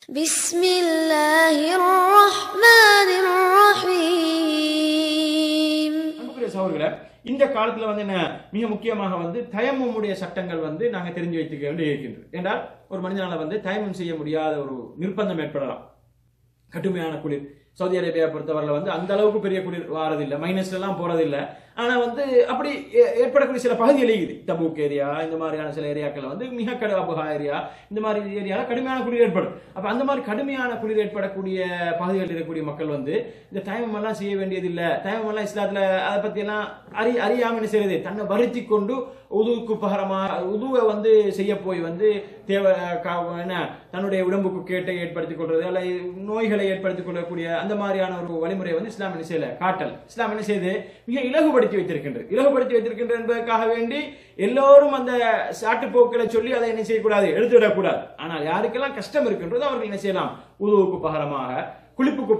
بسم الله الرحمن الرحيم. அன்புக்குரிய சகோதரர்களே, இந்த காலத்துல என்ன மிக முக்கியமாக தயம்முடைய சட்டங்கள் நாங்க தெரிஞ்சு வைத்துக்க வேண்டி இருக்கின்றது. என்றால் ஒரு மனிதனால தயமம் செய்ய முடியாத ஒரு நிர்பந்தம் ஏற்படலாம். கடுமையான குளிர் சவுதி அரேபியா பொறுத்தவரையில அந்த அளவுக்கு பெரிய குளிர் வாரதில்லை, மைனஸ்ல எல்லாம் போறதில்லை. ஆனா அப்படி ஏற்படக்கூடிய சில பகுதிகள் இருக்குது. தபூக் ஏரியா, இந்த மாதிரியான சில ஏரியாக்கள் மிக அபுஹா ஏரியா, இந்த மாதிரி ஏரியால கடுமையான குளிர் ஏற்படும். அப்ப அந்த மாதிரி கடுமையான குளிர் ஏற்படக்கூடிய பகுதிகளில் இருக்கக்கூடிய மக்கள் இந்த தயமம் எல்லாம் செய்ய வேண்டியதில்லை. தயமம் எல்லாம் இஸ்லாத்துல அதை பத்தி எல்லாம் அறியாம என்ன செய்யறது, தன்னை வருத்தி கொண்டு உதுவுக்கு பகரமா உதுவை செய்ய போய் தேவை என்ன தன்னுடைய உடம்புக்கு கேட்டை ஏற்படுத்திக் கொள்றது அல்ல நோய்களை ஏற்படுத்திக் கொள்ளக்கூடிய அந்த மாதிரியான ஒரு வழிமுறை இஸ்லாம் என்ன செய்யல காட்டல். இஸ்லாம் என்ன செய்து மிக இலகுபடுத்தி வைத்திருக்கின்றது என்பதற்காக வேண்டி எல்லோரும் அந்த சாட்டுப்போக்களை சொல்லி அதை என்ன செய்யக்கூடாது, எடுத்துவிடக்கூடாது. ஆனால் யாருக்கெல்லாம் கஷ்டம் இருக்கின்றதோ அவர்கள் என்ன செய்யலாம், உதுவுக்கு பகரமாக குளிப்புக்கும்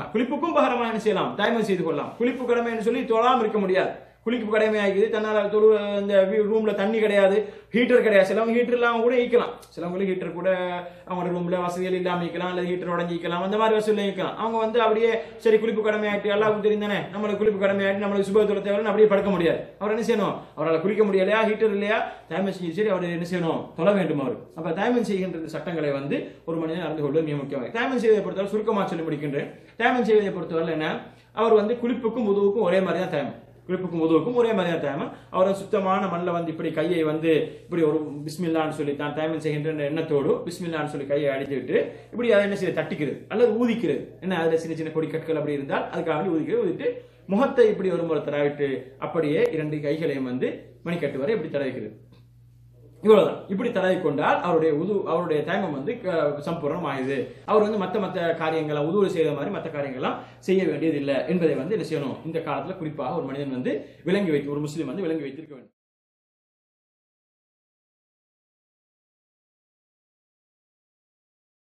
பகரமாக என்ன செய்யலாம், தயமம் செய்து கொள்ளலாம். குளிப்பு கடமை சொல்லி தொழாமல் இருக்க முடியாது. குளிப்பு கடமை ஆகிது. தன்னால இந்த ரூம்ல தண்ணி கிடையாது, ஹீட்டர் கிடையாது. சிலவங்க ஹீட்டர் இல்லாம கூட ஈக்கலாம். சிலவங்களுக்கு ஹீட்டர் கூட அவங்க ரூம்ல வசதிகள் இல்லாம ஈக்கலாம், அல்லது ஹீட்டர் உடஞ்சி ஈக்கலாம், அந்த மாதிரி வசதியில ஈக்கலாம். அவங்க அப்படியே சரி குளிப்பு கடமை ஆகிட்டு எல்லாருக்கும் தெரிந்தானே நம்மளுக்கு குளிப்பு கடமை ஆகிட்டு நம்மளுக்கு சுபத்துல தேவைன்னு அப்படியே படுக்க முடியாது. அவர் என்ன செய்யணும், அவரால் குளிக்க முடியலையா, ஹீட்டர் இல்லையா, தயமம் செய்ய சரி அவர் என்ன செய்யணும், தொழ வேண்டும். அவர் அப்ப தயமம் செய்கின்ற சட்டங்களை ஒரு மனிதன் அறிந்து கொள்வது மிக முக்கியமாக. தயமம் செய்வதை பொறுத்தவரை சுருக்கமாக சொல்லி முடிக்கின்றேன். தயமம் செய்வதை பொறுத்தவரை என்ன, அவர் குளிப்புக்கும் உதவுக்கும் ஒரே மாதிரி தான் தயமம். குளிப்புக்கும் உதவுக்கும் ஒரே மாதிரியான தயமம். அவர் சுத்தமான மண்ணில் இப்படி கையை இப்படி ஒரு பிஸ்மில்லான்னு சொல்லி தான் தயமம் செய்கின்ற எண்ணத்தோடு பிஸ்மில்லான்னு சொல்லி கையை அடித்து விட்டு இப்படி அதை என்ன செய்ய தட்டிக்கிறது அல்லது ஊதிக்கிறது. என்ன அதுல சின்ன சின்ன கொடி கற்கள் அப்படி இருந்தால் அதுக்காக ஊதிட்டு முகத்தை இப்படி ஒரு முறை தடவிட்டு அப்படியே இரண்டு கைகளையும் மணிக்கட்டு வரை இப்படி தடவிக்கிறது. இவ்வளவுதான். இப்படி தடவி கொண்டால் அவருடைய தயமம் சம்பூர்ணம் ஆயுது. அவர் மத்த காரியங்களை உதவி செய்த மாதிரி மற்ற காரியங்கள்லாம் செய்ய வேண்டியது இல்லை என்பதை என்ன செய்யணும், இந்த காலத்துல குறிப்பாக ஒரு மனிதன் விளங்கி வைத்து, ஒரு முஸ்லீம் விளங்கி வைத்திருக்க வேண்டும்.